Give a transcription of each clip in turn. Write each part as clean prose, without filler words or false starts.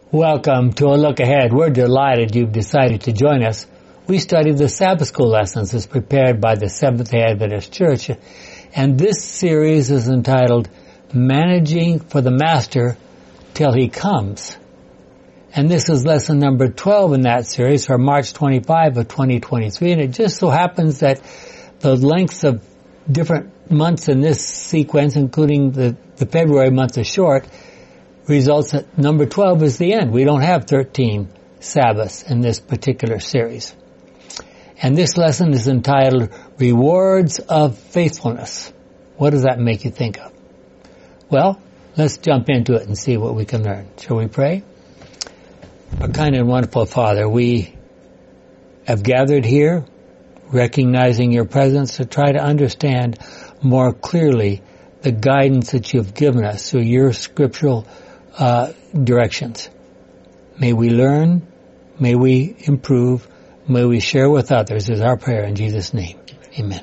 Welcome to A Look Ahead. We're delighted you've decided to join us. We study the Sabbath School lessons as prepared by the Seventh-day Adventist Church. And this series is entitled Managing for the Master Till He Comes. And this is lesson number 12 in that series for March 25 of 2023. And it just so happens that the lengths of different months in this sequence, including the February month is short, results that number 12 is the end. We don't have 13 Sabbaths in this particular series. And this lesson is entitled Rewards of Faithfulness. What does that make you think of? Well, let's jump into it and see what we can learn. Shall we pray? Our kind and wonderful Father, we have gathered here recognizing your presence to try to understand more clearly the guidance that you've given us through your scriptural directions. May we learn, may we improve, may we share with others is our prayer in Jesus' name. Amen.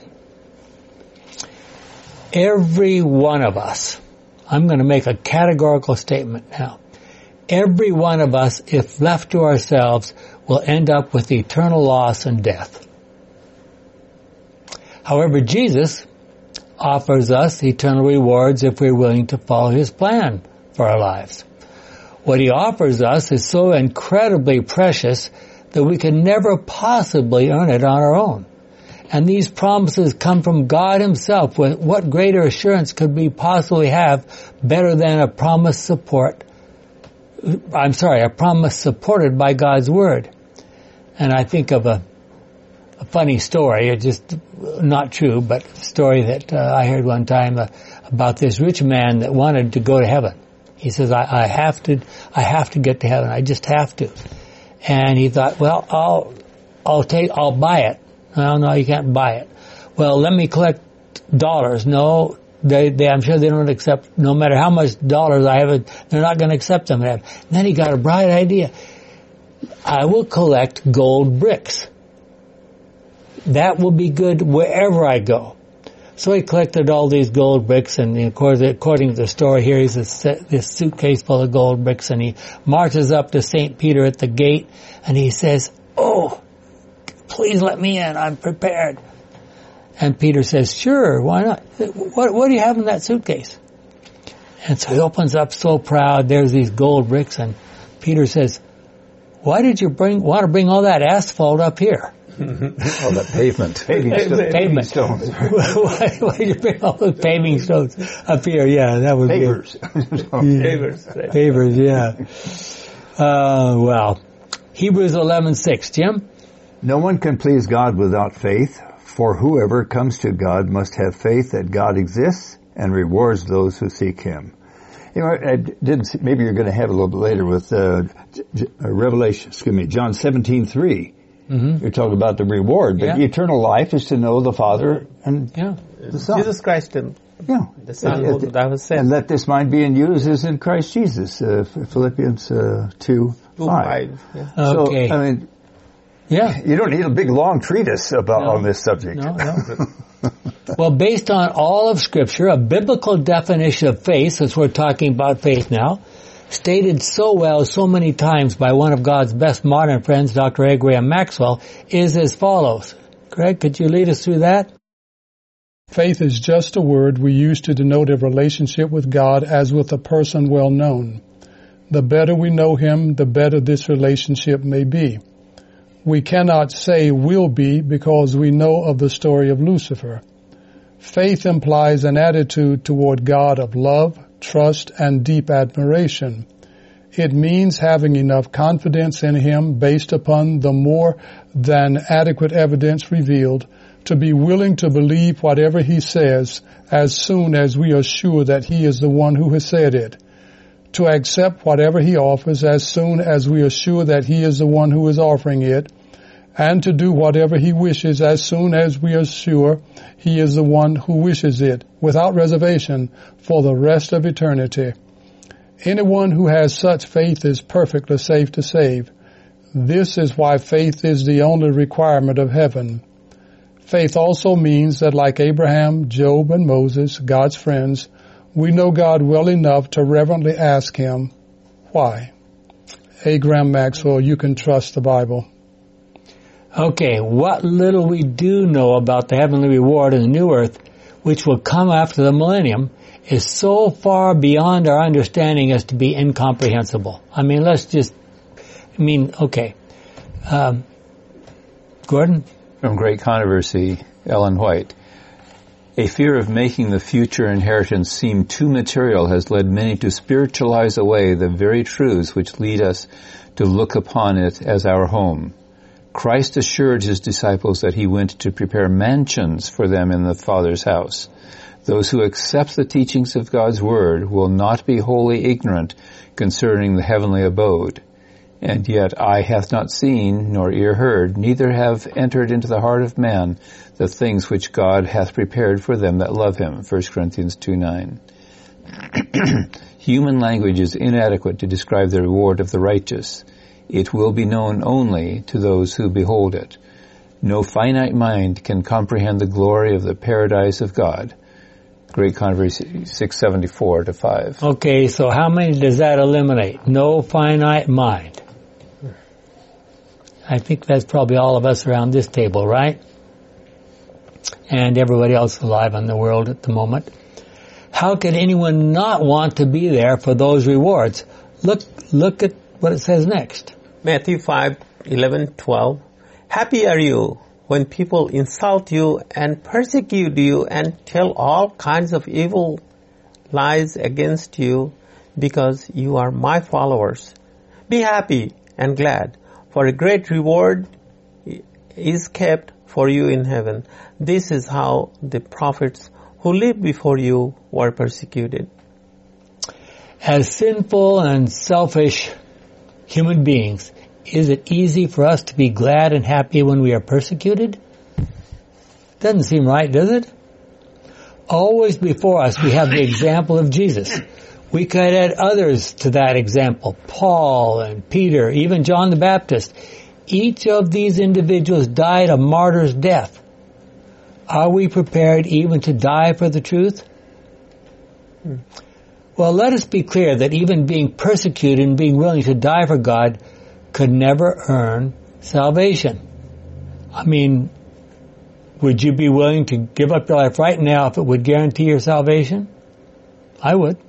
Every one of us, I'm going to make a categorical statement now. Every one of us, if left to ourselves, will end up with eternal loss and death. However, Jesus offers us eternal rewards if we're willing to follow His plan for our lives. What He offers us is so incredibly precious that we can never possibly earn it on our own. And these promises come from God Himself. What greater assurance could we possibly have better than a promise supported by God's Word? And I think of a funny story, it's just not true, but a story that I heard one time about this rich man that wanted to go to heaven. He says, I have to get to heaven. I just have to. And he thought, well, I'll buy it. No, you can't buy it. Well, let me collect dollars. No, I'm sure they don't accept, no matter how much dollars I have, they're not going to accept them. And then he got a bright idea. I will collect gold bricks. That will be good wherever I go. So he collected all these gold bricks, and according to the story here, he's this suitcase full of gold bricks, and he marches up to St. Peter at the gate, and he says, "Oh, please let me in. I'm prepared." And Peter says, "Sure, why not? What do you have in that suitcase?" And so he opens up so proud. There's these gold bricks, and Peter says, "Why did you want to bring all that asphalt up here?" Oh, that pavement. Pavement stones. Why did you bring all those paving stones up here? Yeah, that was pavers. Pavers, yeah. Well, Hebrews 11:6, Jim? No one can please God without faith, for whoever comes to God must have faith that God exists and rewards those who seek Him. You know, I didn't see, maybe you're going to have a little bit later with John 17:3. Mm-hmm. You're talking about the reward, but eternal life is to know the Father and the Son. Jesus Christ, the Son that was sent. And let this mind be in you as is in Christ Jesus, Philippians 2:5. Yeah. Okay. So, I mean, you don't need a big long treatise on this subject. No. Well, based on all of Scripture, a biblical definition of faith, since we're talking about faith now, stated so well so many times by one of God's best modern friends, Dr. A. Graham Maxwell, is as follows. Greg, could you lead us through that? Faith is just a word we use to denote a relationship with God as with a person well known. The better we know Him, the better this relationship may be. We cannot say will be because we know of the story of Lucifer. Faith implies an attitude toward God of love, trust, and deep admiration. It means having enough confidence in Him based upon the more than adequate evidence revealed to be willing to believe whatever He says as soon as we are sure that He is the one who has said it. To accept whatever He offers as soon as we are sure that He is the one who is offering it, and to do whatever He wishes as soon as we are sure He is the one who wishes it, without reservation, for the rest of eternity. Anyone who has such faith is perfectly safe to save. This is why faith is the only requirement of heaven. Faith also means that like Abraham, Job, and Moses, God's friends, we know God well enough to reverently ask Him, why? A. Graham Maxwell, You Can Trust the Bible. Okay, what little we do know about the heavenly reward in the new earth, which will come after the millennium, is so far beyond our understanding as to be incomprehensible. Okay. Gordon? From Great Controversy, Ellen White. A fear of making the future inheritance seem too material has led many to spiritualize away the very truths which lead us to look upon it as our home. Christ assured his disciples that he went to prepare mansions for them in the Father's house. Those who accept the teachings of God's Word will not be wholly ignorant concerning the heavenly abode. And yet eye hath not seen, nor ear heard, neither have entered into the heart of man the things which God hath prepared for them that love him. 1 Corinthians 2:9. Human language is inadequate to describe the reward of the righteous. It will be known only to those who behold it. No finite mind can comprehend the glory of the paradise of God. Great Controversy 674-5. Okay, so how many does that eliminate? No finite mind. I think that's probably all of us around this table, right? And everybody else alive in the world at the moment. How could anyone not want to be there for those rewards? Look at what it says next. Matthew 5:11-12. Happy are you when people insult you and persecute you and tell all kinds of evil lies against you because you are my followers. Be happy and glad, for a great reward is kept for you in heaven. This is how the prophets who lived before you were persecuted. As sinful and selfish human beings, is it easy for us to be glad and happy when we are persecuted? Doesn't seem right, does it? Always before us we have the example of Jesus. We could add others to that example. Paul and Peter, even John the Baptist. Each of these individuals died a martyr's death. Are we prepared even to die for the truth? Well, let us be clear that even being persecuted and being willing to die for God could never earn salvation. I mean, would you be willing to give up your life right now if it would guarantee your salvation? I would.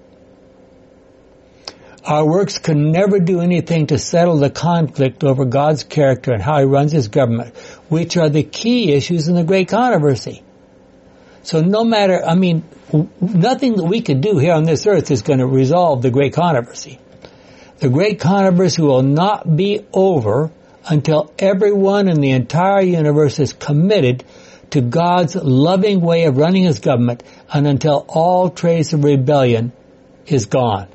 Our works could never do anything to settle the conflict over God's character and how he runs his government, which are the key issues in the Great Controversy. So no matter, nothing that we could do here on this earth is going to resolve the Great Controversy. The Great Controversy will not be over until everyone in the entire universe is committed to God's loving way of running his government and until all trace of rebellion is gone.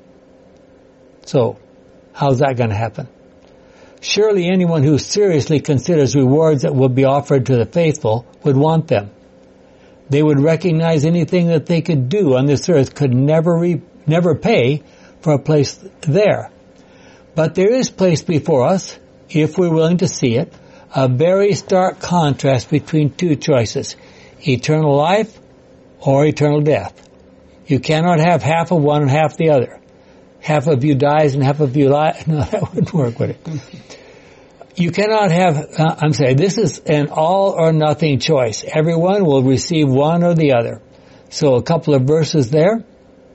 So, how's that going to happen? Surely anyone who seriously considers rewards that will be offered to the faithful would want them. They would recognize anything that they could do on this earth could never pay for a place there. But there is placed before us, if we're willing to see it, a very stark contrast between two choices, eternal life or eternal death. You cannot have half of one and half the other. Half of you dies and half of you lies. No, that wouldn't work, would it? You cannot have, this is an all or nothing choice. Everyone will receive one or the other. So a couple of verses there.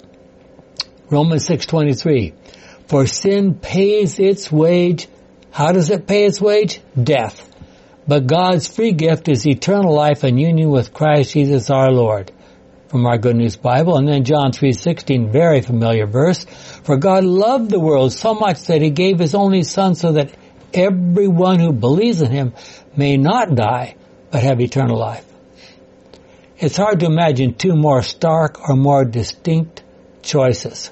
Romans 6:23. For sin pays its wage. How does it pay its wage? Death. But God's free gift is eternal life and union with Christ Jesus our Lord. From our Good News Bible. And then John 3:16, very familiar verse. For God loved the world so much that he gave his only Son so that everyone who believes in him may not die, but have eternal life. It's hard to imagine two more stark or more distinct choices.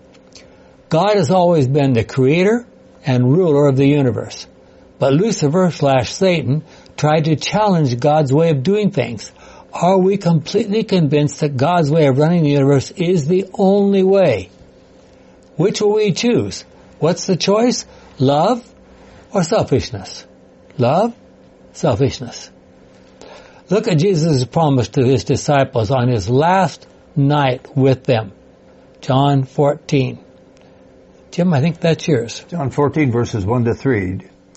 God has always been the creator and ruler of the universe. But Lucifer/Satan tried to challenge God's way of doing things. Are we completely convinced that God's way of running the universe is the only way? Which will we choose? What's the choice? Love or selfishness? Love, selfishness. Look at Jesus' promise to his disciples on his last night with them. John 14. Jim, I think that's yours. John 14 verses 1 to 3.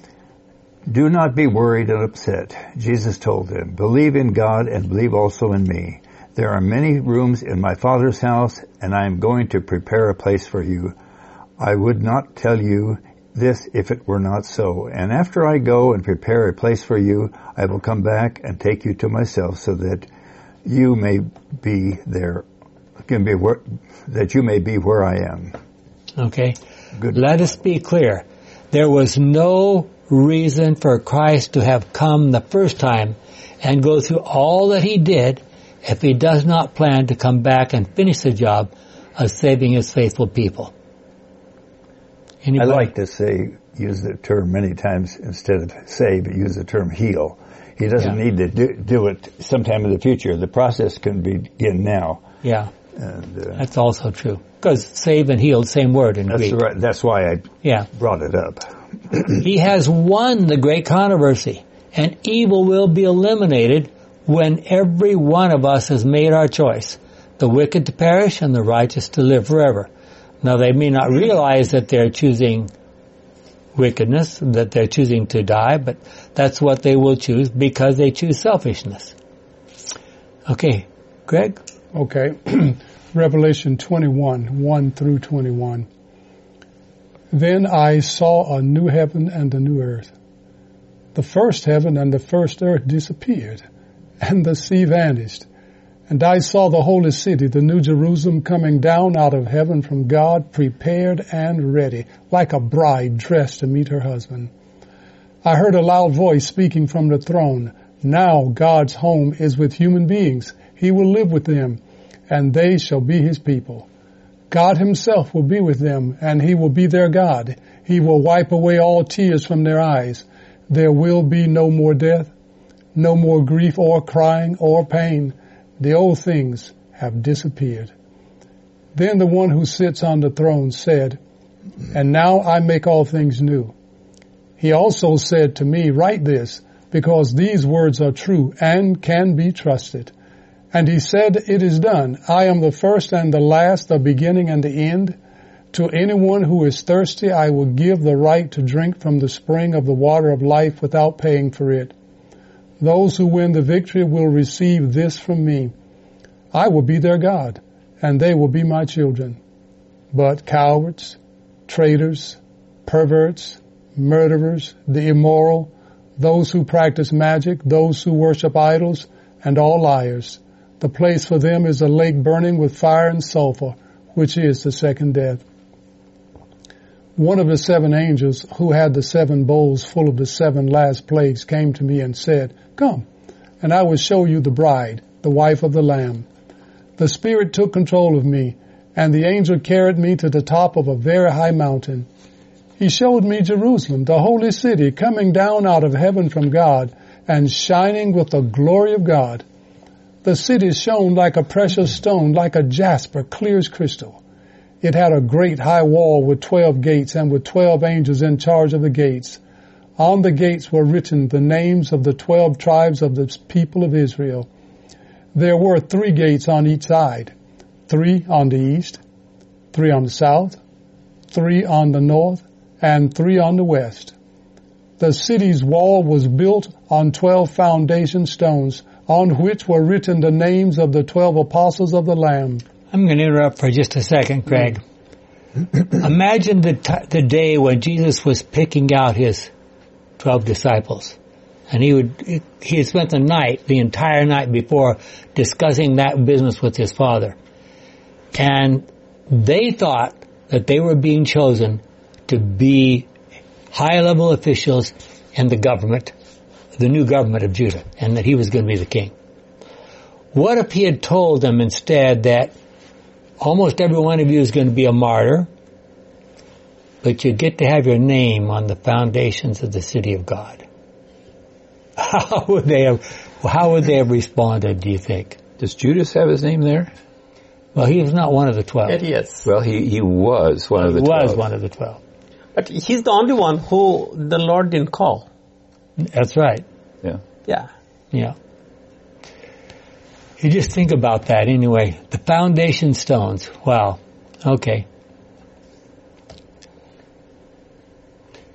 Do not be worried and upset. Jesus told them, believe in God and believe also in me. There are many rooms in my Father's house, and I am going to prepare a place for you. I would not tell you this if it were not so. And after I go and prepare a place for you, I will come back and take you to myself, so that you may be there, that you may be where I am. Okay. Good. Let us be clear. There was no reason for Christ to have come the first time and go through all that he did if he does not plan to come back and finish the job of saving his faithful people. Anybody? I like to use the term many times instead of save, use the term heal. He doesn't need to do it sometime in the future. The process can begin now. Yeah. And, that's also true. Because save and heal, same word in Greek. Right. That's why I brought it up. He has won the great controversy, and evil will be eliminated when every one of us has made our choice, the wicked to perish and the righteous to live forever. Now, they may not realize that they're choosing wickedness, that they're choosing to die, but that's what they will choose because they choose selfishness. Okay, Greg? Okay. Revelation 21, 1 through 21. Then I saw a new heaven and a new earth. The first heaven and the first earth disappeared, and the sea vanished. And I saw the holy city, the new Jerusalem, coming down out of heaven from God, prepared and ready, like a bride dressed to meet her husband. I heard a loud voice speaking from the throne. Now God's home is with human beings. He will live with them, and they shall be his people. God himself will be with them, and he will be their God. He will wipe away all tears from their eyes. There will be no more death, no more grief or crying or pain. The old things have disappeared. Then the one who sits on the throne said, and now I make all things new. He also said to me, write this, because these words are true and can be trusted. And he said, it is done. I am the first and the last, the beginning and the end. To anyone who is thirsty, I will give the right to drink from the spring of the water of life without paying for it. Those who win the victory will receive this from me. I will be their God, and they will be my children. But cowards, traitors, perverts, murderers, the immoral, those who practice magic, those who worship idols, and all liars, the place for them is a lake burning with fire and sulfur, which is the second death. One of the seven angels who had the seven bowls full of the seven last plagues came to me and said, come, and I will show you the bride, the wife of the Lamb. The Spirit took control of me, and the angel carried me to the top of a very high mountain. He showed me Jerusalem, the holy city, coming down out of heaven from God, and shining with the glory of God. The city shone like a precious stone, like a jasper, clear as crystal. It had a great high wall with 12 gates and with 12 angels in charge of the gates. On the gates were written the names of the 12 tribes of the people of Israel. There were 3 gates on each side, 3 on the east, 3 on the south, 3 on the north, and 3 on the west. The city's wall was built on 12 foundation stones, on which were written the names of the 12 apostles of the Lamb. I'm going to interrupt for just a second, Craig. Imagine the day when Jesus was picking out his 12 disciples. And he had spent the entire night before, discussing that business with his Father. And they thought that they were being chosen to be high-level officials in the government, the new government of Judah, and that he was going to be the king. What if he had told them instead that almost every one of you is going to be a martyr, but you get to have your name on the foundations of the city of God? How would they have responded, do you think? Does Judas have his name there? Well, he was not one of the 12. Yes. Well, he was one of the 12. He was one of the 12. But he's the only one who the Lord didn't call. That's right. Yeah. Yeah. Yeah. You just think about that anyway. The foundation stones. Wow. Okay.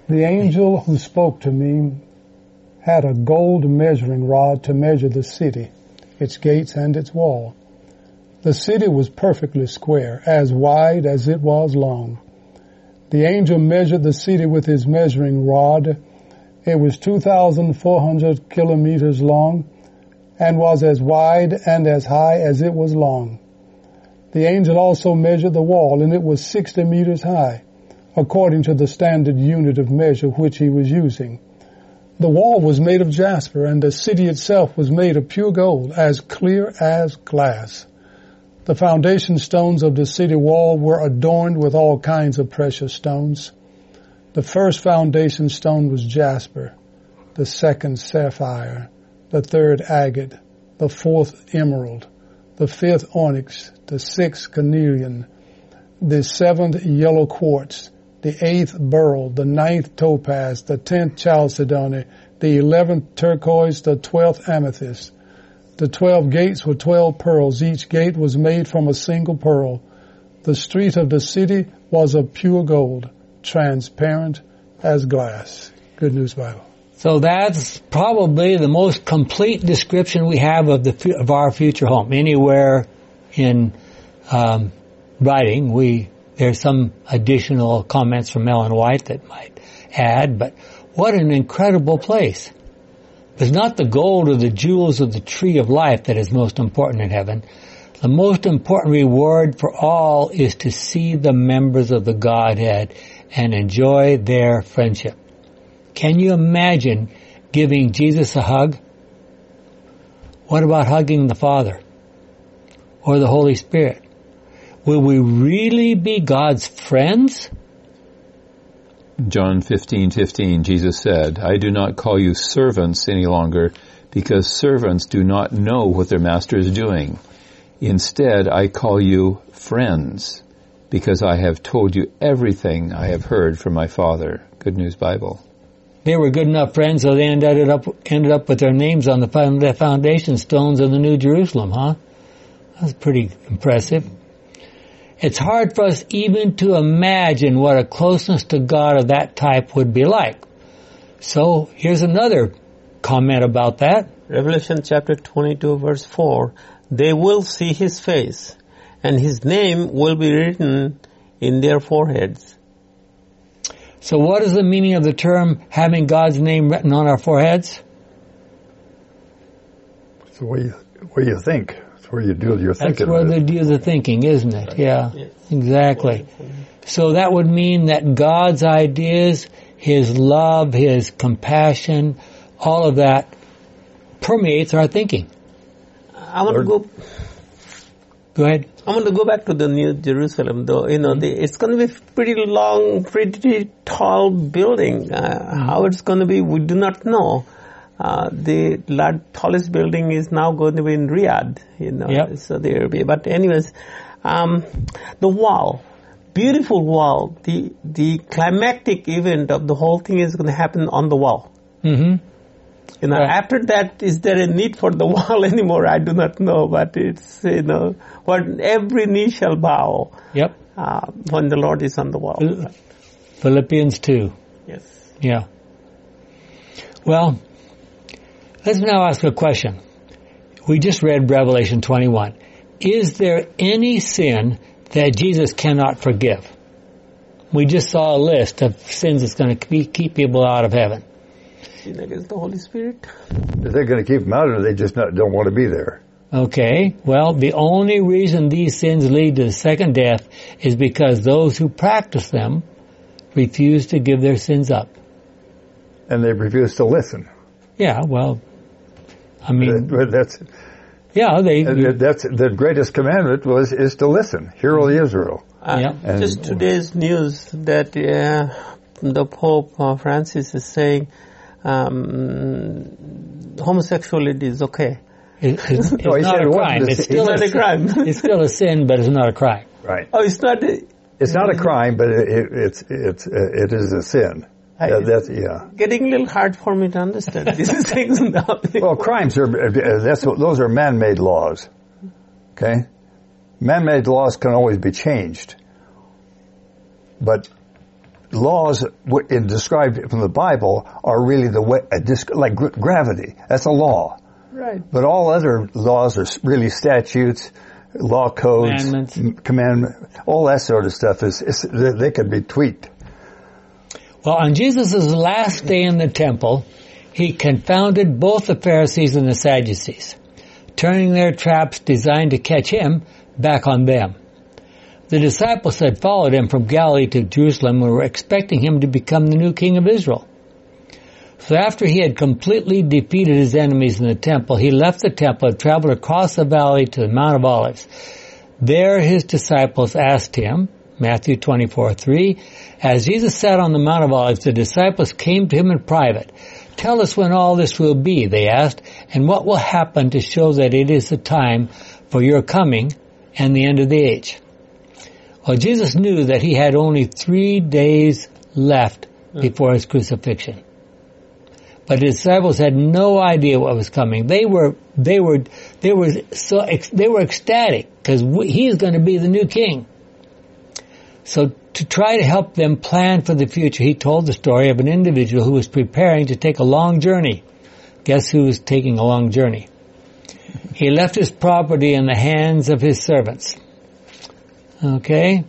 The angel who spoke to me had a gold measuring rod to measure the city, its gates and its wall. The city was perfectly square, as wide as it was long. The angel measured the city with his measuring rod. It was 2,400 kilometers long and was as wide and as high as it was long. The angel also measured the wall, and it was 60 meters high, according to the standard unit of measure which he was using. The wall was made of jasper, and the city itself was made of pure gold, as clear as glass. The foundation stones of the city wall were adorned with all kinds of precious stones. The first foundation stone was jasper, the second sapphire, the third agate, the fourth emerald, the fifth onyx, the sixth carnelian, the seventh yellow quartz, the eighth beryl, the ninth topaz, the 10th chalcedony, the 11th turquoise, the 12th amethyst. The 12 gates were 12 pearls. Each gate was made from a single pearl. The street of the city was of pure gold, transparent as glass. Good News Bible. So that's probably the most complete description we have of our future home. Anywhere in writing, there's some additional comments from Ellen White that might add, but what an incredible place. It's not the gold or the jewels of the tree of life that is most important in heaven. The most important reward for all is to see the members of the Godhead and enjoy their friendship. Can you imagine giving Jesus a hug? What about hugging the Father or the Holy Spirit? Will we really be God's friends? John 15:15, Jesus said, I do not call you servants any longer, because servants do not know what their master is doing. Instead, I call you friends, because I have told you everything I have heard from my Father. Good News Bible. They were good enough friends, so they ended up with their names on the foundation stones of the New Jerusalem, huh? That's pretty impressive. It's hard for us even to imagine what a closeness to God of that type would be like. So here's another comment about that. Revelation chapter 22 verse 4, they will see his face, and his name will be written in their foreheads. So what is the meaning of the term having God's name written on our foreheads? It's the way you think. It's where you do your thinking. That's where they do the thinking, isn't it? Yeah, yes. Exactly. So that would mean that God's ideas, His love, His compassion, all of that permeates our thinking. I want to go... Go ahead. I want to go back to the New Jerusalem, though. It's going to be pretty long, pretty tall building. How it's going to be, we do not know. The tallest building is now going to be in Riyadh, Yep. Saudi Arabia. But anyways, the wall, beautiful wall. The climactic event of the whole thing is going to happen on the wall. Mm-hmm. Right. After that, is there a need for the wall anymore? I do not know, but it's, what every knee shall bow. Yep. When the Lord is on the wall. Philippians 2. Yes. Yeah. Well, let's now ask a question. We just read Revelation 21. Is there any sin that Jesus cannot forgive? We just saw a list of sins that's going to keep people out of heaven. Sin against the Holy Spirit. Is they going to keep them out, or they just don't want to be there? Okay. Well, the only reason these sins lead to the second death is because those who practice them refuse to give their sins up. And they refuse to listen. Yeah, well, I mean... That's the greatest commandment is to listen. Hear, O Israel. Just today's news that the Pope Francis is saying homosexuality is okay. It's not a crime. It's still not a crime. It's still a sin, but it's not a crime. Right. Oh, it's not. It's not a crime, but it is a sin. Getting a little hard for me to understand these things now. Well, crimes those are man-made laws. Okay, man-made laws can always be changed, but laws described from the Bible are really the way, like gravity. That's a law. Right. But all other laws are really statutes, law codes, commandment, all that sort of stuff they could be tweaked. Well, on Jesus' last day in the temple, he confounded both the Pharisees and the Sadducees, turning their traps designed to catch him back on them. The disciples had followed him from Galilee to Jerusalem and were expecting him to become the new king of Israel. So after he had completely defeated his enemies in the temple, he left the temple and traveled across the valley to the Mount of Olives. There his disciples asked him, Matthew 24:3, as Jesus sat on the Mount of Olives, the disciples came to him in private. Tell us when all this will be, they asked, and what will happen to show that it is the time for your coming and the end of the age. Well, Jesus knew that he had only 3 days left before his crucifixion. But the disciples had no idea what was coming. They were ecstatic because he's going to be the new king. So to try to help them plan for the future, he told the story of an individual who was preparing to take a long journey. Guess who was taking a long journey? He left his property in the hands of his servants. Okay?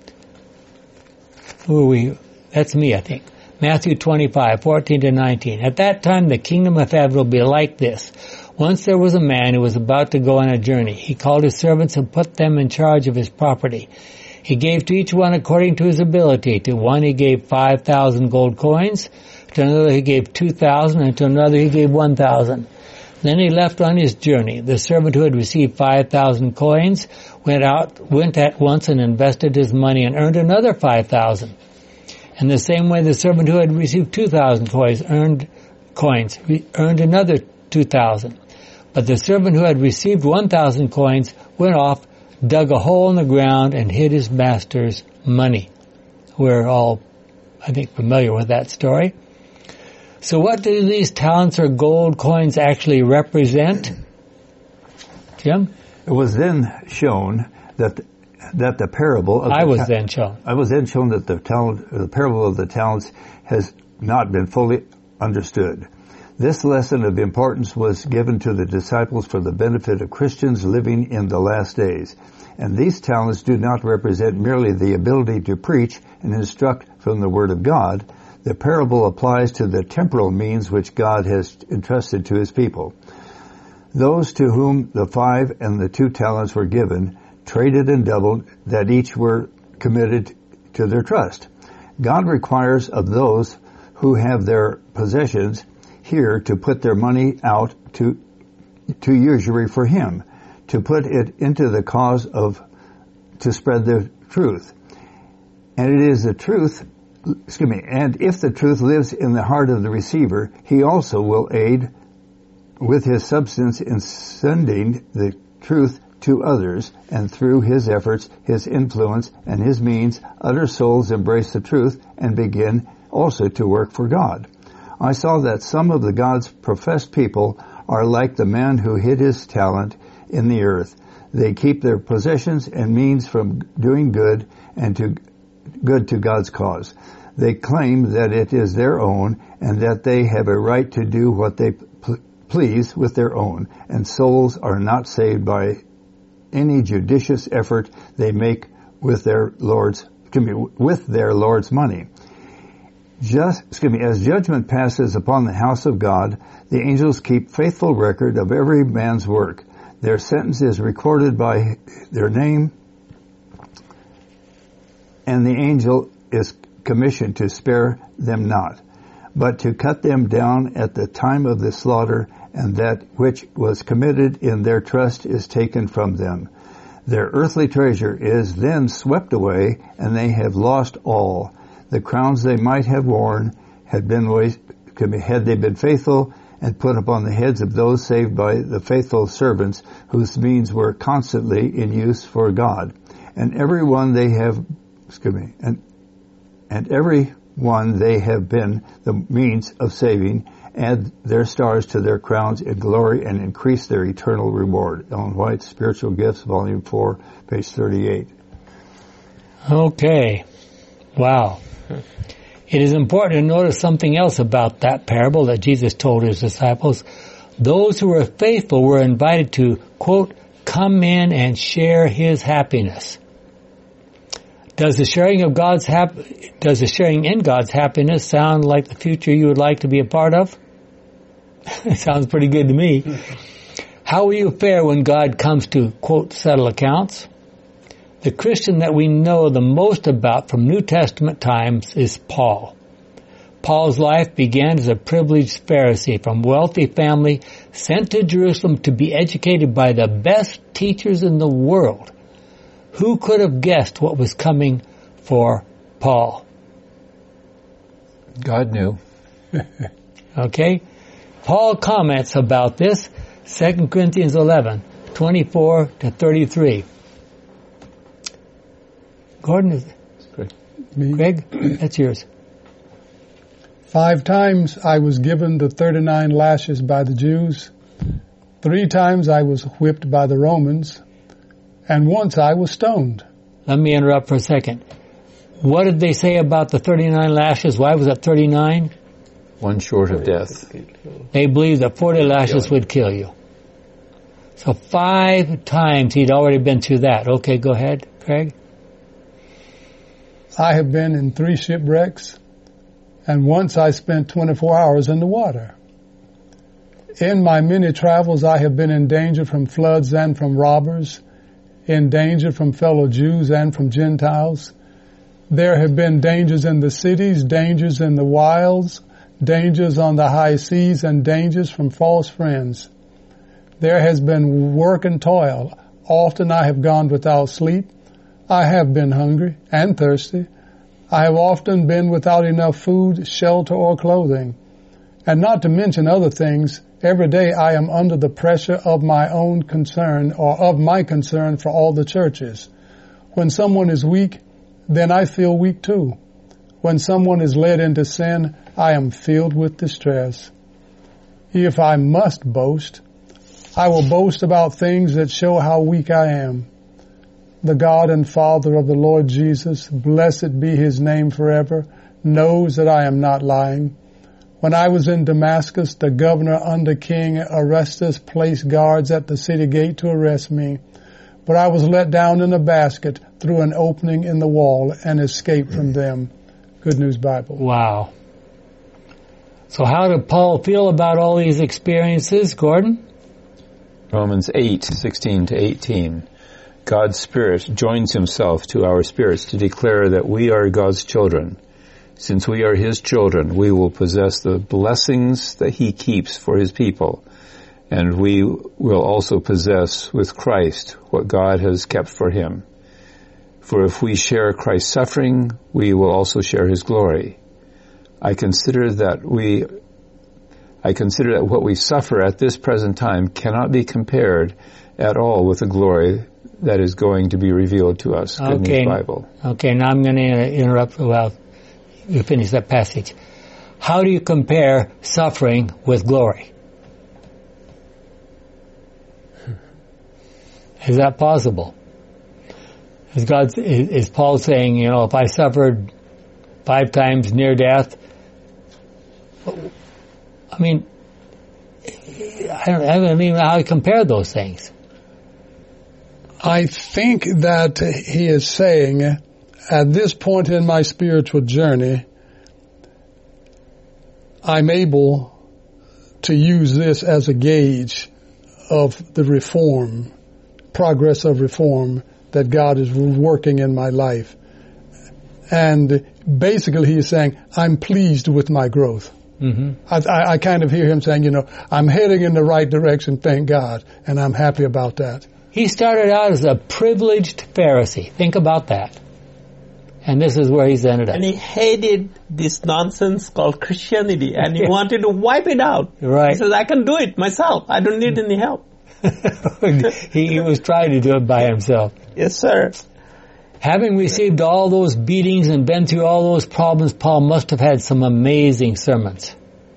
Who are we? That's me, I think. Matthew 25:14-19. At that time, the kingdom of heaven will be like this. Once there was a man who was about to go on a journey. He called his servants and put them in charge of his property. He gave to each one according to his ability. To one he gave 5,000 gold coins. To another he gave 2,000. And to another he gave 1,000. Then he left on his journey. The servant who had received 5,000 coins went at once and invested his money and earned another 5,000. In the same way, the servant who had received 2,000 earned another 2,000. But the servant who had received 1,000 coins went off, dug a hole in the ground, and hid his master's money. We're all, I think, familiar with that story. So what do these talents or gold coins actually represent? Jim? It was then shown that the parable of I was then shown that the parable of the talents has not been fully understood. This lesson of importance was given to the disciples for the benefit of Christians living in the last days. And these talents do not represent merely the ability to preach and instruct from the Word of God. The parable applies to the temporal means which God has entrusted to His people. Those to whom the 5 and the 2 talents were given traded and doubled, that each were committed to their trust. God requires of those who have their possessions here to put their money out to usury for Him, to put it into the cause to spread the truth. And it is the truth, and if the truth lives in the heart of the receiver, he also will aid with his substance in sending the truth to others, and through his efforts, his influence, and his means, other souls embrace the truth and begin also to work for God. I saw that some of the God's professed people are like the man who hid his talent in the earth. They keep their possessions and means from doing good and to God's cause. They claim that it is their own and that they have a right to do what they please with their own, and souls are not saved by any judicious effort they make with their Lord's money. As judgment passes upon the house of God, the angels keep faithful record of every man's work. Their sentence is recorded by their name, and the angel is commissioned to spare them not, but to cut them down at the time of the slaughter, and that which was committed in their trust is taken from them. Their earthly treasure is then swept away, and they have lost all. The crowns they might have worn had they been faithful, and put upon the heads of those saved by the faithful servants, whose means were constantly in use for God. And every one they have been the means of saving, add their stars to their crowns in glory, and increase their eternal reward. Ellen White, Spiritual Gifts, Volume 4, page 38. Okay. Wow. It is important to notice something else about that parable that Jesus told his disciples. Those who were faithful were invited to, quote, come in and share his happiness. Does the sharing in God's happiness sound like the future you would like to be a part of? It sounds pretty good to me. How will you fare when God comes to, quote, settle accounts? The Christian that we know the most about from New Testament times is Paul. Paul's life began as a privileged Pharisee from wealthy family sent to Jerusalem to be educated by the best teachers in the world. Who could have guessed what was coming for Paul? God knew. Okay? Paul comments about this, 2 Corinthians 11, 24 to 33. Gordon, Greg, that's yours. 5 times I was given the 39 lashes by the Jews. 3 times I was whipped by the Romans. And once I was stoned. Let me interrupt for a second. What did they say about the 39 lashes? Why was it 39? One short of death. They believed that 40 lashes would kill you. So 5 times he'd already been through that. Okay, go ahead, Craig. I have been in 3 shipwrecks, and once I spent 24 hours in the water. In my many travels, I have been in danger from floods and from robbers, in danger from fellow Jews and from Gentiles. There have been dangers in the cities, dangers in the wilds, dangers on the high seas, and dangers from false friends. There has been work and toil. Often I have gone without sleep. I have been hungry and thirsty. I have often been without enough food, shelter, or clothing. And not to mention other things, every day I am under the pressure of my own concern, or of my concern for all the churches. When someone is weak, then I feel weak too. When someone is led into sin, I am filled with distress. If I must boast, I will boast about things that show how weak I am. The God and Father of the Lord Jesus, blessed be his name forever, knows that I am not lying. When I was in Damascus, the governor under King Arestus placed guards at the city gate to arrest me. But I was let down in a basket through an opening in the wall and escaped from them. Good News Bible. Wow. So how did Paul feel about all these experiences, Gordon? Romans 8:16 to 18. God's Spirit joins himself to our spirits to declare that we are God's children. Since we are his children, we will possess the blessings that he keeps for his people, and we will also possess with Christ what God has kept for him. For if we share Christ's suffering, we will also share his glory. I consider that what we suffer at this present time cannot be compared at all with the glory that is going to be revealed to us. Good News Bible. Okay, now I'm going to interrupt while you finish that passage. How do you compare suffering with glory? Is that possible? Is Paul saying, if I suffered 5 times near death, I don't even know how to compare those things. I think that he is saying, at this point in my spiritual journey, I'm able to use this as a gauge of the progress of reform that God is working in my life. And basically he is saying, I'm pleased with my growth. Mm-hmm. I kind of hear him saying, I'm heading in the right direction, thank God, and I'm happy about that. He started out as a privileged Pharisee. Think about that. And this is where he's ended up. And he hated this nonsense called Christianity, and he wanted to wipe it out. Right. He says, I can do it myself. I don't need any help. he was trying to do it by himself. Yes, sir. Having received all those beatings and been through all those problems, Paul must have had some amazing sermons.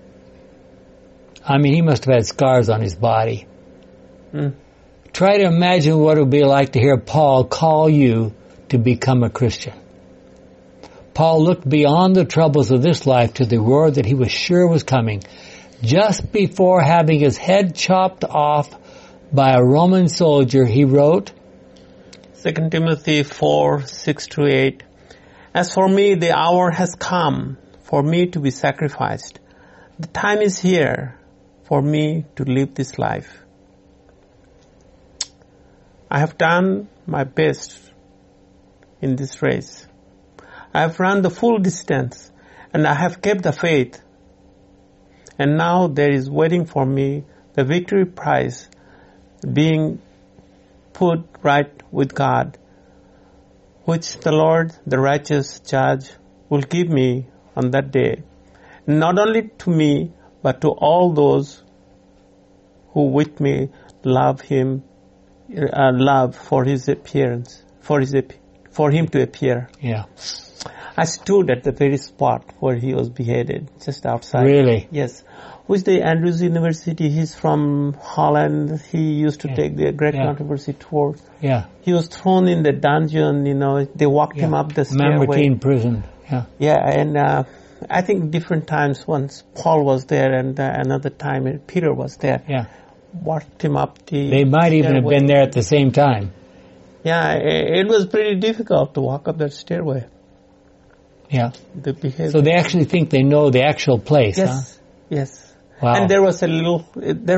He must have had scars on his body. Try to imagine what it would be like to hear Paul call you to become a Christian. Paul looked beyond the troubles of this life to the reward that he was sure was coming. Just before having his head chopped off by a Roman soldier, he wrote, 2 Timothy 4:6-8. As for me, the hour has come for me to be sacrificed. The time is here for me to live this life. I have done my best in this race. I have run the full distance, and I have kept the faith. And now there is waiting for me the victory prize, being put right with God, which the Lord, the righteous judge, will give me on that day. Not only to me, but to all those who with me love Him, love for His appearance, for Him to appear. Yeah. I stood at the very spot where he was beheaded, just outside. Really? Yes. Which the Andrews University, he's from Holland. He used to take the Great Controversy tour. Yeah. He was thrown in the dungeon, they walked him up the stairway. Mamertine prison. Yeah. Yeah, and I think different times, once Paul was there and another time Peter was there. Yeah. Walked him up the They might even have stairway. been there at the same time. Yeah, it was pretty difficult to walk up that stairway. Yeah. The behavior. So they actually think they know the actual place, Yes, huh? yes. Wow. And there was a little,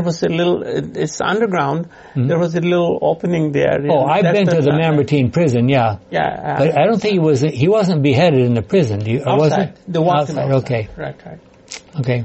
it's underground, there was a little opening there. Oh, I've been to the Mamertine prison, yeah. Yeah. But I don't think he wasn't beheaded in the prison. Was outside. it? They walked him outside. Okay. Right. Okay.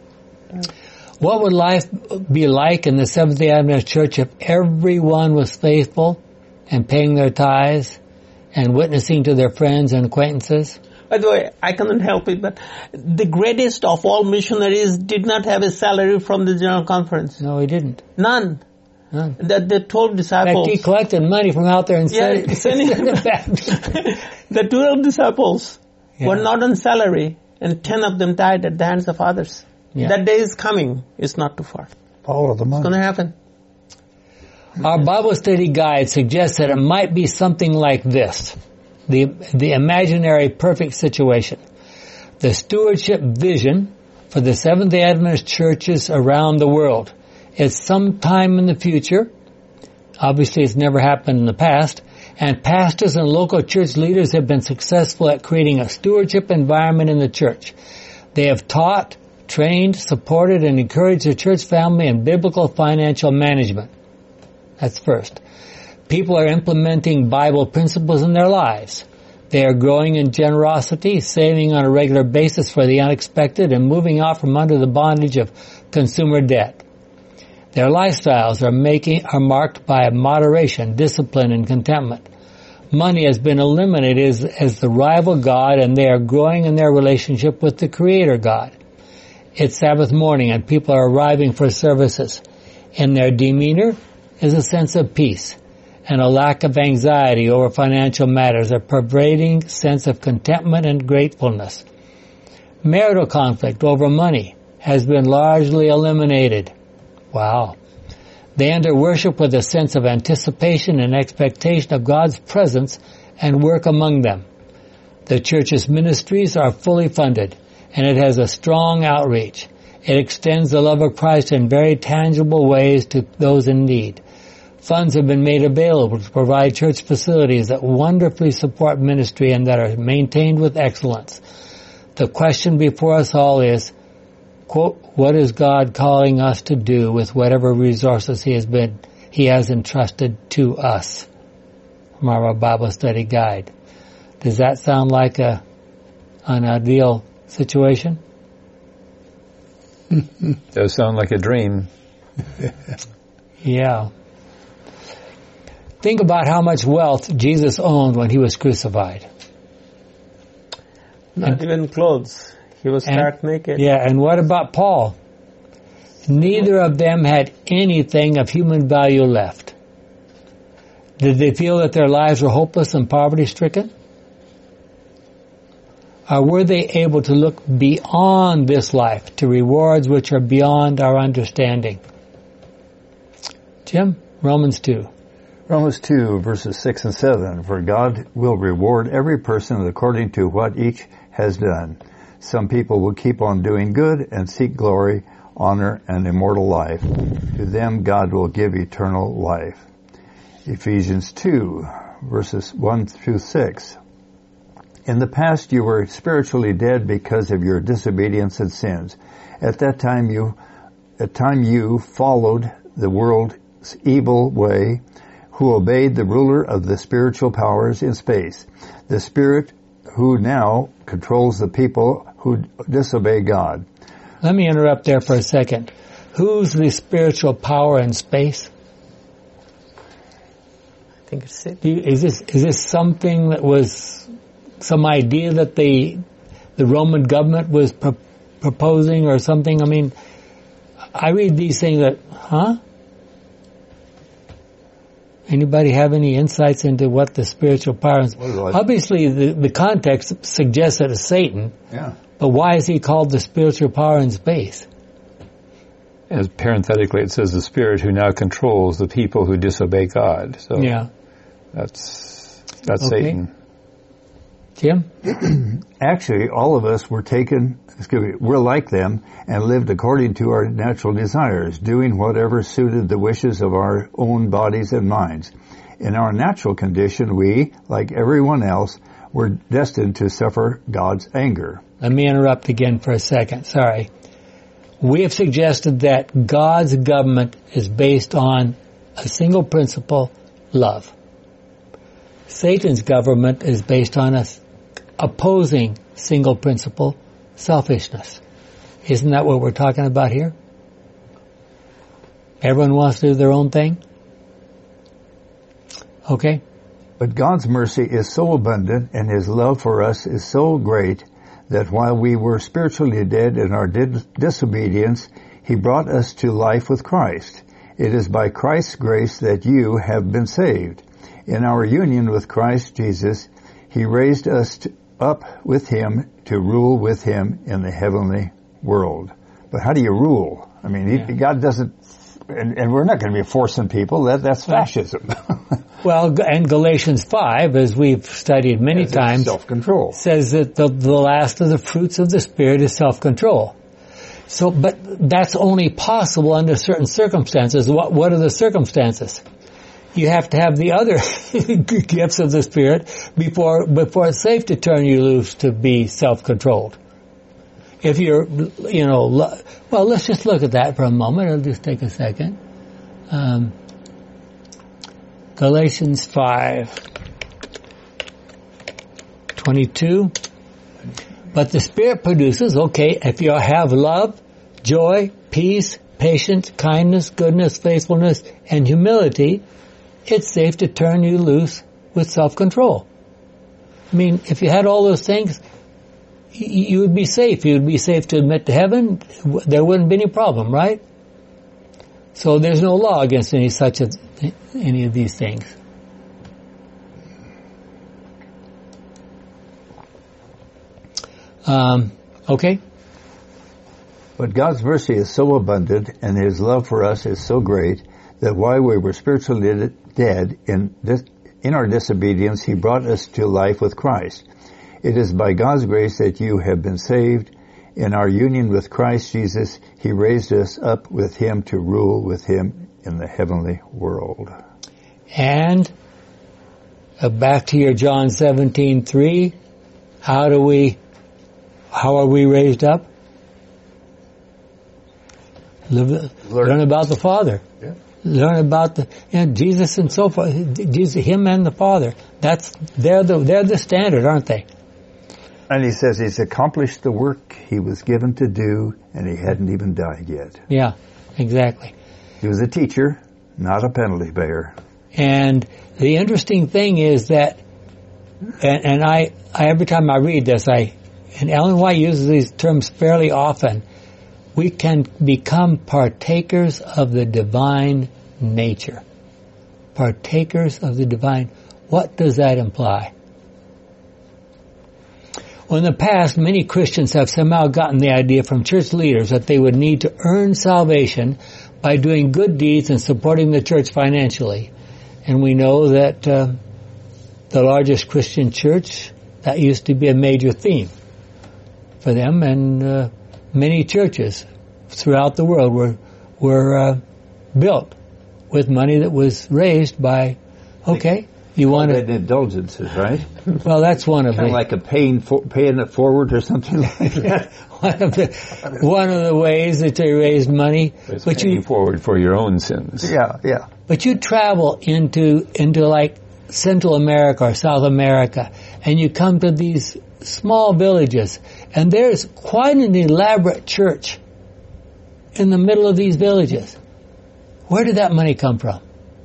What would life be like in the Seventh-day Adventist Church if everyone was faithful and paying their tithes and witnessing to their friends and acquaintances? By the way, I cannot help it, but the greatest of all missionaries did not have a salary from the General Conference. No, he didn't. None. None. The 12 In disciples. fact, he collected money from out there and sent it back. The 12 disciples Yeah. were not on salary, and 10 of them died at the hands of others. Yeah. That day is coming. It's not too far. Follow the It's money. going to happen. Our Bible study guide suggests that it might be something like this. The imaginary perfect situation. The stewardship vision for the Seventh-day Adventist churches around the world. It's sometime in the future. Obviously, it's never happened in the past. And pastors and local church leaders have been successful at creating a stewardship environment in the church. They have taught, trained, supported, and encouraged their church family in biblical financial management. That's first. People are implementing Bible principles in their lives. They are growing in generosity, saving on a regular basis for the unexpected, and moving out from under the bondage of consumer debt. Their lifestyles are marked by moderation, discipline, and contentment. Money has been eliminated as the rival God, and they are growing in their relationship with the Creator God. It's Sabbath morning, and people are arriving for services. In their demeanor is a sense of peace and a lack of anxiety over financial matters, a pervading sense of contentment and gratefulness. Marital conflict over money has been largely eliminated. Wow. They enter worship with a sense of anticipation and expectation of God's presence and work among them. The church's ministries are fully funded, and it has a strong outreach. It extends the love of Christ in very tangible ways to those in need. Funds have been made available to provide church facilities that wonderfully support ministry and that are maintained with excellence. The question before us all is, quote, what is God calling us to do with whatever resources He has entrusted to us? From our Bible study guide. Does that sound like an ideal situation? Does sound like a dream. Yeah. Think about how much wealth Jesus owned when He was crucified. Not even clothes. He was stark naked. Yeah, and what about Paul? Neither of them had anything of human value left. Did they feel that their lives were hopeless and poverty-stricken? Or were they able to look beyond this life to rewards which are beyond our understanding? Jim, Romans 2. Romans 2, verses 6 and 7, for God will reward every person according to what each has done. Some people will keep on doing good and seek glory, honor, and immortal life. To them God will give eternal life. Ephesians 2, verses 1 through 6. In the past you were spiritually dead because of your disobedience and sins. At that time you followed the world's evil way, who obeyed the ruler of the spiritual powers in space, the spirit who now controls the people who disobey God. Let me interrupt there for a second. Who's the spiritual power in space? I think it's it. Is this something that was some idea that the Roman government was proposing or something? I mean, I read these things that, Anybody have any insights into what the spiritual power is? Obviously, the context suggests that it's Satan. Yeah. But why is he called the spiritual power in space? As parenthetically, it says the spirit who now controls the people who disobey God. So yeah. That's Okay. Satan. Jim? Actually, all of us were we're like them and lived according to our natural desires, doing whatever suited the wishes of our own bodies and minds. In our natural condition, we, like everyone else, were destined to suffer God's anger. Let me interrupt again for a second. Sorry. We have suggested that God's government is based on a single principle, love. Satan's government is based on a opposing single principle, selfishness. Isn't that what we're talking about here? Everyone wants to do their own thing? Okay. But God's mercy is so abundant and His love for us is so great that while we were spiritually dead in our disobedience, He brought us to life with Christ. It is by Christ's grace that you have been saved. In our union with Christ Jesus, He raised us up with Him to rule with Him in the heavenly world. But how do you rule? I mean, God doesn't, and we're not going to be forcing people. That's fascism. Well, and Galatians 5, as we've studied many times, self-control, says that the last of the fruits of the Spirit is self-control. So, but that's only possible under certain circumstances. What are the circumstances? You have to have the other gifts of the Spirit before it's safe to turn you loose to be self-controlled. If you're, well, let's just look at that for a moment. It'll just take a second. Galatians 5:22. But the Spirit produces, if you have love, joy, peace, patience, kindness, goodness, faithfulness, and humility, it's safe to turn you loose with self-control. I mean, if you had all those things, you would be safe. You would be safe to admit to heaven. There wouldn't be any problem, right? So there's no law against any of these things. Okay. But God's mercy is so abundant and His love for us is so great that while we were spiritually dead in our disobedience, He brought us to life with Christ. It is by God's grace that you have been saved. In our union with Christ Jesus, He raised us up with Him to rule with Him in the heavenly world. And back to your John 17:3, how are we raised up? Learn about the Father. Yeah. Learn about Jesus and so forth. Jesus, Him and the Father. They're the standard, aren't they? And He says He's accomplished the work He was given to do, and He hadn't even died yet. Yeah, exactly. He was a teacher, not a penalty payer. And the interesting thing is that, and I every time I read this, and Ellen White uses these terms fairly often, we can become partakers of the divine nature. Partakers of the divine. What does that imply? Well, in the past, many Christians have somehow gotten the idea from church leaders that they would need to earn salvation by doing good deeds and supporting the church financially. And we know that the largest Christian church, that used to be a major theme for them, and many churches throughout the world were built with money that was raised by, you want to... indulgences, right? Well, that's one of kind of like a paying it forward or something like that. one of the ways that they raised money. It's paying forward for your own sins. Yeah. But you travel into like Central America or South America, and you come to these small villages, and there's quite an elaborate church in the middle of these villages. Where did that money come from?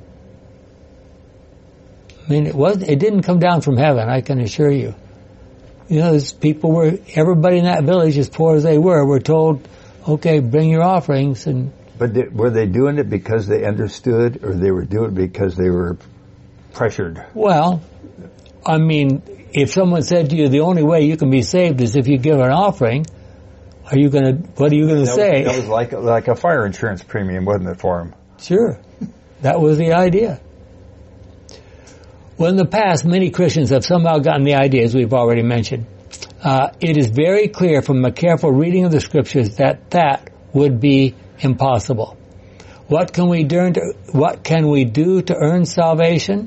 I mean, it didn't come down from heaven, I can assure you. You know, everybody in that village, as poor as they were told, okay, bring your offerings. But were they doing it because they understood, or they were doing it because they were pressured? Well, I mean, if someone said to you, the only way you can be saved is if you give an offering, what are you going to say? That was like a fire insurance premium, wasn't it, for them? Sure. That was the idea. Well, in the past, many Christians have somehow gotten the idea, as we've already mentioned. It is very clear from a careful reading of the Scriptures that would be impossible. What can we do to earn salvation?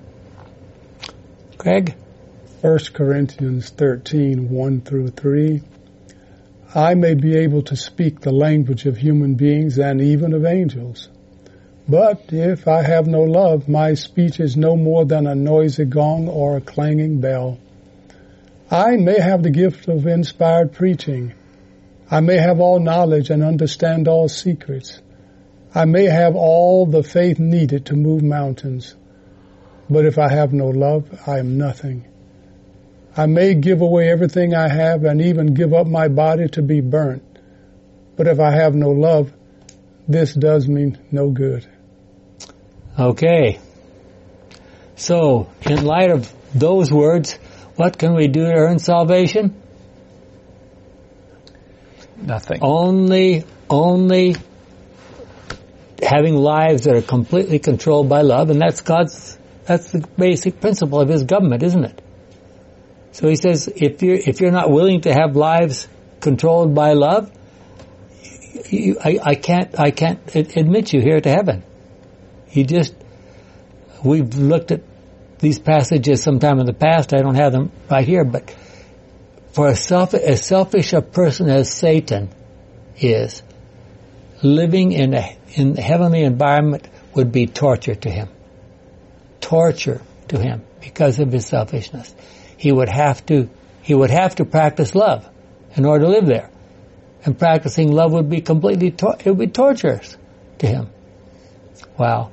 Craig? 1 Corinthians 13, 1 through 3. I may be able to speak the language of human beings and even of angels. But if I have no love, my speech is no more than a noisy gong or a clanging bell. I may have the gift of inspired preaching. I may have all knowledge and understand all secrets. I may have all the faith needed to move mountains. But if I have no love, I am nothing. I may give away everything I have and even give up my body to be burnt. But if I have no love, this does me no good. Okay. So, in light of those words, what can we do to earn salvation? Nothing. Only having lives that are completely controlled by love, and that's the basic principle of His government, isn't it? So He says, if you're not willing to have lives controlled by love, I can't admit you here to heaven. We've looked at these passages sometime in the past. I don't have them right here, but for as selfish a person as Satan is, living in the heavenly environment would be torture to him. Torture to him because of his selfishness. He would have to practice love in order to live there. And practicing love would be torturous to him. Wow.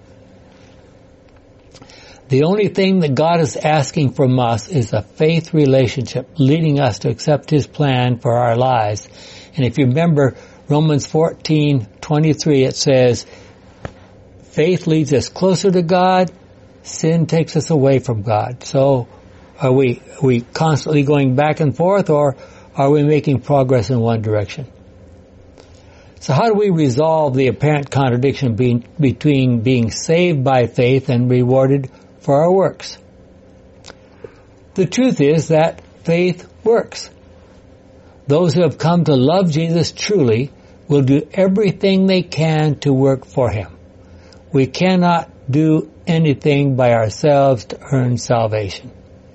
The only thing that God is asking from us is a faith relationship leading us to accept His plan for our lives. And if you remember Romans 14:23, it says, faith leads us closer to God, sin takes us away from God. So are we constantly going back and forth, or are we making progress in one direction? So how do we resolve the apparent contradiction between being saved by faith and rewarded for our works? The truth is that faith works. Those who have come to love Jesus truly will do everything they can to work for Him. We cannot do anything by ourselves to earn salvation.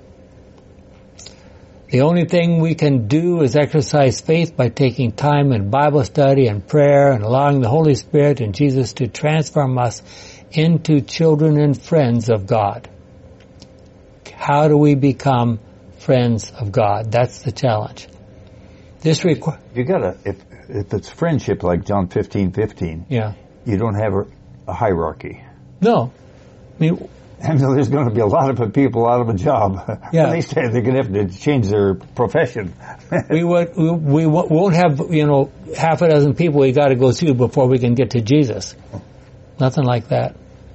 The only thing we can do is exercise faith by taking time in Bible study and prayer and allowing the Holy Spirit and Jesus to transform us into children and friends of God. How do we become friends of God? That's the challenge. You gotta, if it's friendship like John 15:15, yeah, you don't have a hierarchy. No. I mean, and so there's going to be a lot of people out of a job. Yeah. At least they're going to have to change their profession. we won't have, half a dozen people we got to go through before we can get to Jesus. Nothing like that.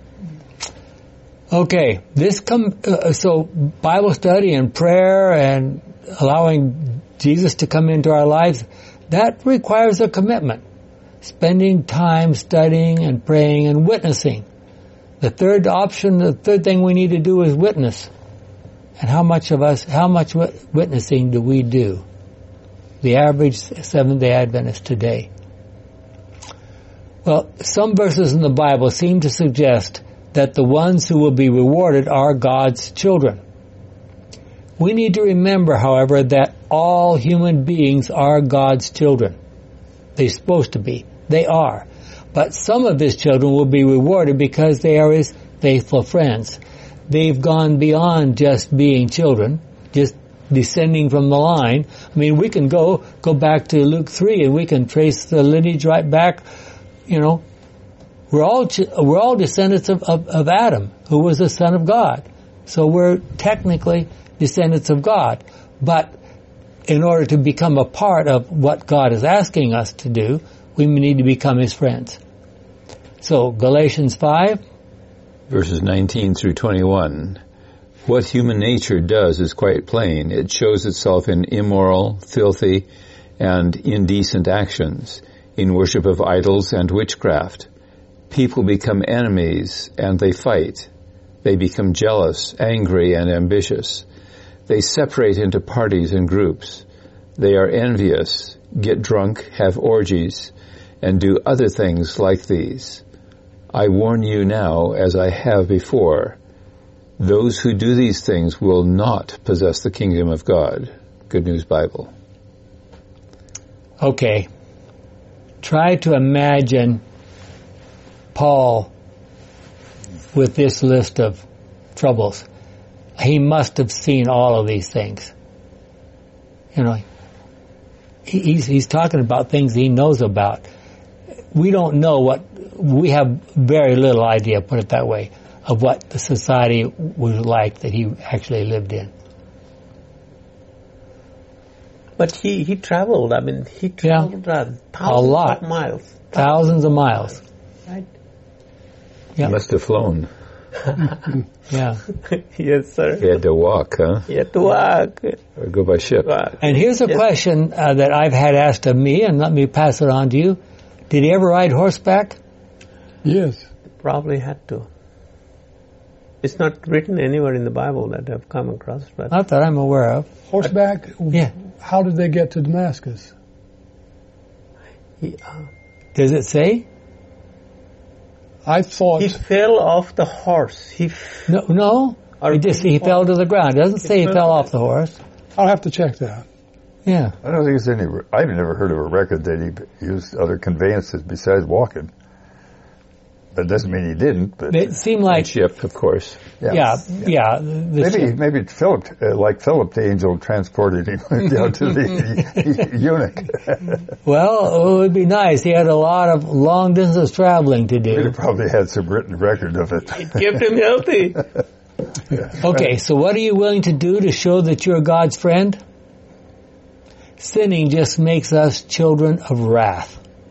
Okay, so Bible study and prayer and allowing Jesus to come into our lives, that requires a commitment. Spending time studying and praying and witnessing. The third option, the third thing we need to do is witness. And how much witnessing do we do? The average Seventh-day Adventist today. Well, some verses in the Bible seem to suggest that the ones who will be rewarded are God's children. We need to remember, however, that all human beings are God's children. They're supposed to be. They are. But some of His children will be rewarded because they are His faithful friends. They've gone beyond just being children, just descending from the line. I mean, we can go back to Luke 3 and we can trace the lineage right back. You know, we're all descendants of Adam, who was the son of God. So we're technically descendants of God. But in order to become a part of what God is asking us to do, we need to become His friends. So Galatians 5, verses 19 through 21. What human nature does is quite plain. It shows itself in immoral, filthy, and indecent actions, in worship of idols and witchcraft. People become enemies and they fight. They become jealous, angry, and ambitious. They separate into parties and groups. They are envious, get drunk, have orgies, and do other things like these. I warn you now, as I have before, those who do these things will not possess the kingdom of God. Good News Bible. Okay. Try to imagine Paul with this list of troubles. He must have seen all of these things. You know, he's talking about things he knows about. We don't know we have very little idea, put it that way, of what the society was like that he actually lived in. But he traveled. I mean, he traveled thousands of miles. Thousands of miles. Right? Yeah. He must have flown. Yeah. Yes, sir. He had to walk, huh? He had to walk. Or go by ship. And here's a question that I've had asked of me, and let me pass it on to you. Did he ever ride horseback? Yes. Probably had to. It's not written anywhere in the Bible that I've come across. But Not that I'm aware of. Horseback? Yeah. How did they get to Damascus? Does it say? I thought... He fell off the horse. No. He fell to the ground. It doesn't say he fell off the horse. I'll have to check that. Yeah. I don't think I've never heard of a record that he used other conveyances besides walking. That doesn't mean he didn't, but... It seemed like... Ship, of course. Yeah. Maybe Philip, the angel transported him down to the eunuch. Well, it would be nice. He had a lot of long distance traveling to do. He probably had some written record of it. It kept him healthy. Okay, so what are you willing to do to show that you're God's friend? Sinning just makes us children of wrath.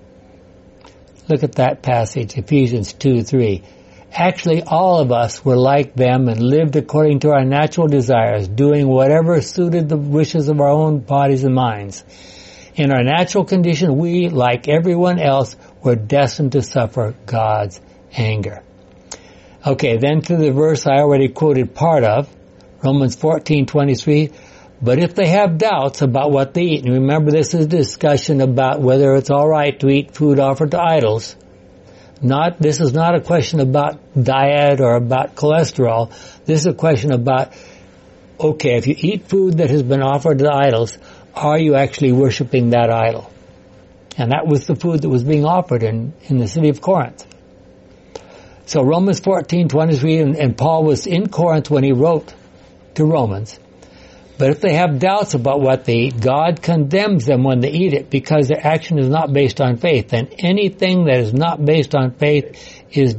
Look at that passage, Ephesians 2:3. Actually, all of us were like them and lived according to our natural desires, doing whatever suited the wishes of our own bodies and minds. In our natural condition, we, like everyone else, were destined to suffer God's anger. Okay, then to the verse I already quoted part of, Romans 14:23. But if they have doubts about what they eat, and remember this is a discussion about whether it's all right to eat food offered to idols. This is not a question about diet or about cholesterol. This is a question about, okay, if you eat food that has been offered to idols, are you actually worshiping that idol? And that was the food that was being offered in the city of Corinth. So Romans 14:23, and Paul was in Corinth when he wrote to Romans. But if they have doubts about what they eat, God condemns them when they eat it because their action is not based on faith. And anything that is not based on faith is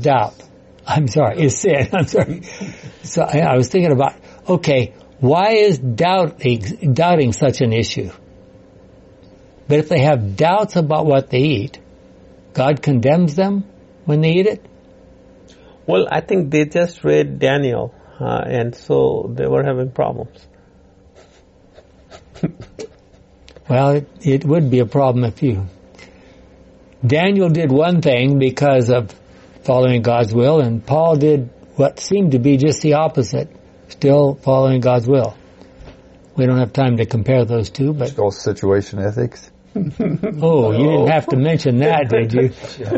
is sin. I'm sorry. So I was thinking about, okay, why is doubting such an issue? But if they have doubts about what they eat, God condemns them when they eat it? Well, I think they just read Daniel, and so they were having problems. Well, it would be a problem if Daniel did one thing because of following God's will, and Paul did what seemed to be just the opposite, still following God's will. We don't have time to compare those two, but... It's called situation ethics. Oh, you didn't have to mention that, did you?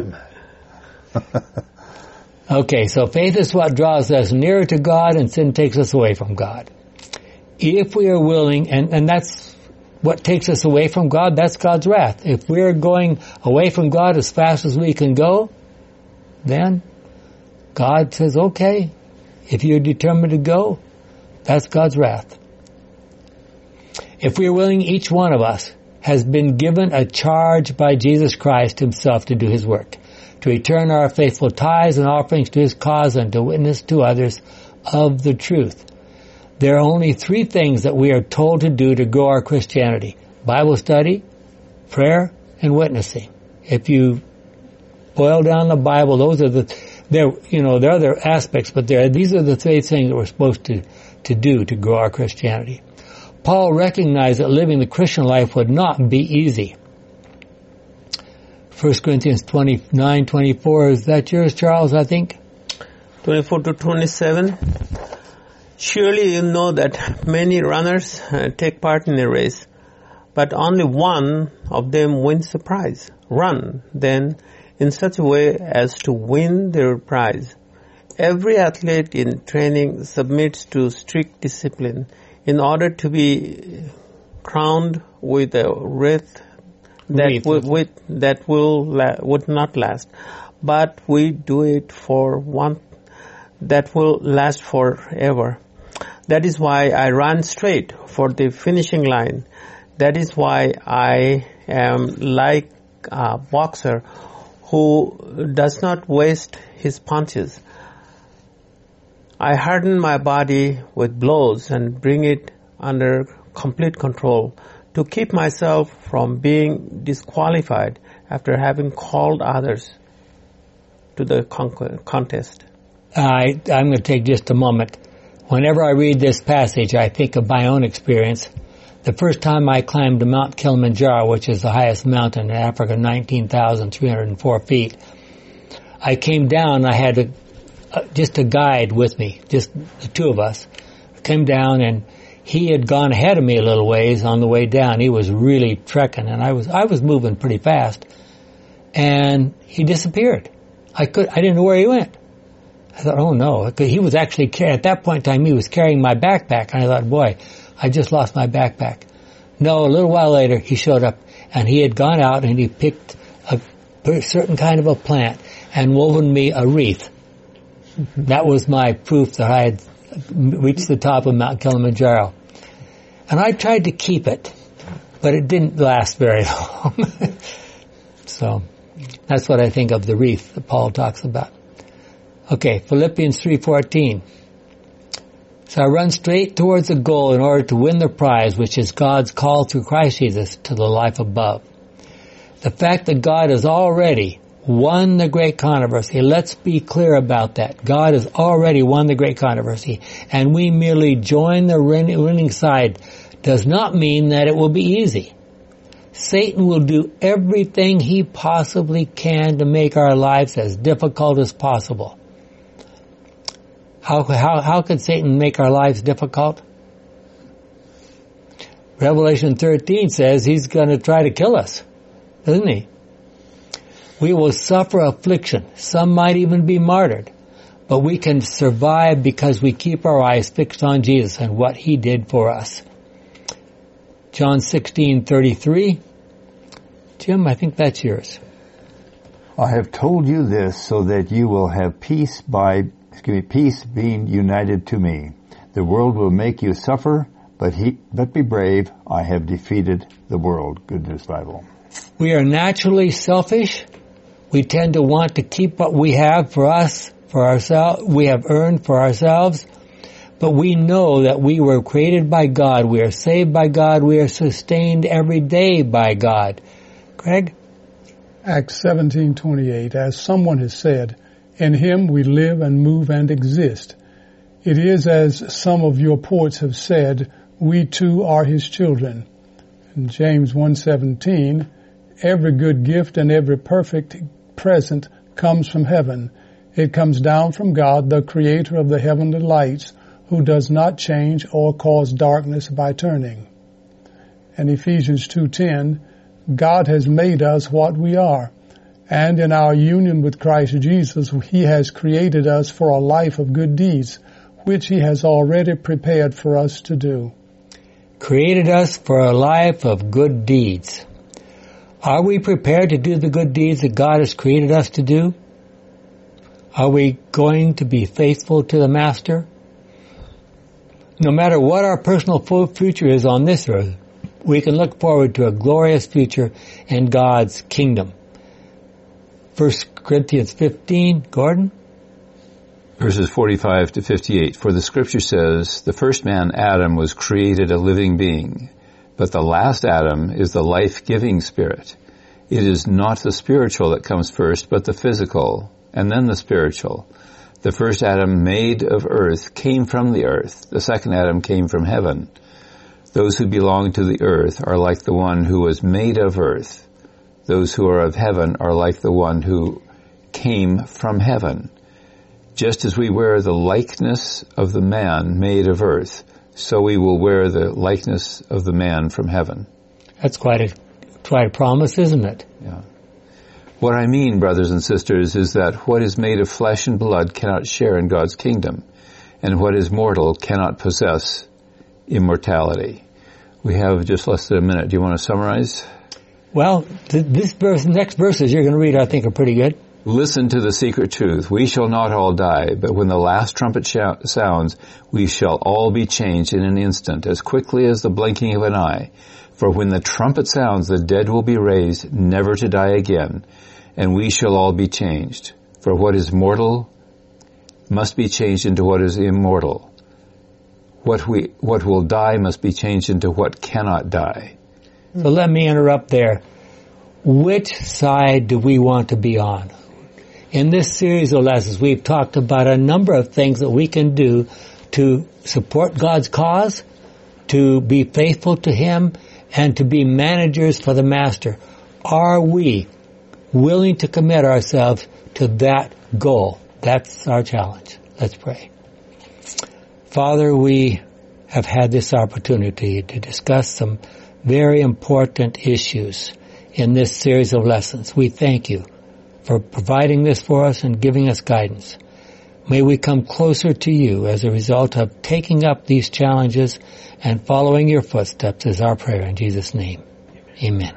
Okay, so faith is what draws us nearer to God, and sin takes us away from God. If we are willing, and that's what takes us away from God, that's God's wrath. If we're going away from God as fast as we can go, then God says, okay, if you're determined to go, that's God's wrath. If we're willing, each one of us has been given a charge by Jesus Christ himself to do his work, to return our faithful tithes and offerings to his cause and to witness to others of the truth. There are only 3 things that we are told to do to grow our Christianity: Bible study, prayer, and witnessing. If you boil down the Bible, those are there are other aspects, but these are the 3 things that we're supposed to do to grow our Christianity. Paul recognized that living the Christian life would not be easy. 1 Corinthians 29:24, is that yours, Charles, I think? 24 to 27. Surely you know that many runners take part in a race, but only one of them wins the prize. Run, then, in such a way as to win the prize. Every athlete in training submits to strict discipline in order to be crowned with a wreath that would not last, but we do it for one that will last forever. That is why I run straight for the finishing line. That is why I am like a boxer who does not waste his punches. I harden my body with blows and bring it under complete control to keep myself from being disqualified after having called others to the contest. I'm going to take just a moment. Whenever I read this passage, I think of my own experience. The first time I climbed Mount Kilimanjaro, which is the highest mountain in Africa, 19,304 feet, I came down, I had just a guide with me, just the 2 of us. I came down, and he had gone ahead of me a little ways on the way down. He was really trekking, and I was moving pretty fast. And he disappeared. I didn't know where he went. I thought, oh no, he was actually, at that point in time, he was carrying my backpack, and I thought, boy, I just lost my backpack. No, a little while later, he showed up, and he had gone out and he picked a certain kind of a plant and woven me a wreath. That was my proof that I had reached the top of Mount Kilimanjaro. And I tried to keep it, but it didn't last very long. So, that's what I think of the wreath that Paul talks about. Okay, Philippians 3:14. So I run straight towards the goal in order to win the prize, which is God's call through Christ Jesus to the life above. The fact that God has already won the great controversy, let's be clear about that. God has already won the great controversy, and we merely join the winning side does not mean that it will be easy. Satan will do everything he possibly can to make our lives as difficult as possible. How could Satan make our lives difficult? Revelation 13 says he's going to try to kill us, doesn't he? We will suffer affliction. Some might even be martyred. But we can survive because we keep our eyes fixed on Jesus and what he did for us. John 16:33. Jim, I think that's yours. I have told you this so that you will have peace peace being united to me. The world will make you suffer, but be brave. I have defeated the world. Good News Bible. We are naturally selfish. We tend to want to keep what we have for us, for ourselves. We have earned for ourselves. But we know that we were created by God. We are saved by God. We are sustained every day by God. Craig? Acts 17:28. As someone has said, in him we live and move and exist. It is as some of your poets have said, we too are his children. In James 1:17, every good gift and every perfect present comes from heaven It comes down from God, the creator of the heavenly lights, who does not change or cause darkness by turning. And Ephesians 2:10, God has made us what we are, and in our union with Christ Jesus, He has created us for a life of good deeds, which He has already prepared for us to do. Created us for a life of good deeds. Are we prepared to do the good deeds that God has created us to do? Are we going to be faithful to the Master? No matter what our personal future is on this earth, we can look forward to a glorious future in God's kingdom. 1 Corinthians 15, Gordon? Verses 45 to 58. For the scripture says, the first man, Adam, was created a living being, but the last Adam is the life-giving spirit. It is not the spiritual that comes first, but the physical, and then the spiritual. The first Adam, made of earth, came from the earth. The second Adam came from heaven. Those who belong to the earth are like the one who was made of earth. Those who are of heaven are like the one who came from heaven. Just as we wear the likeness of the man made of earth, so we will wear the likeness of the man from heaven. That's quite a promise, isn't it? Yeah. What I mean, brothers and sisters, is that what is made of flesh and blood cannot share in God's kingdom, and what is mortal cannot possess immortality. We have just less than a minute. Do you want to summarize? Well, next verses you're going to read, I think, are pretty good. Listen to the secret truth. We shall not all die, but when the last trumpet sounds, we shall all be changed in an instant, as quickly as the blinking of an eye. For when the trumpet sounds, the dead will be raised, never to die again, and we shall all be changed. For what is mortal must be changed into what is immortal. What will die must be changed into what cannot die. So let me interrupt there. Which side do we want to be on? In this series of lessons, we've talked about a number of things that we can do to support God's cause, to be faithful to Him, and to be managers for the Master. Are we willing to commit ourselves to that goal? That's our challenge. Let's pray. Father, we have had this opportunity to discuss some very important issues in this series of lessons. We thank you for providing this for us and giving us guidance. May we come closer to you as a result of taking up these challenges and following your footsteps is our prayer in Jesus' name. Amen.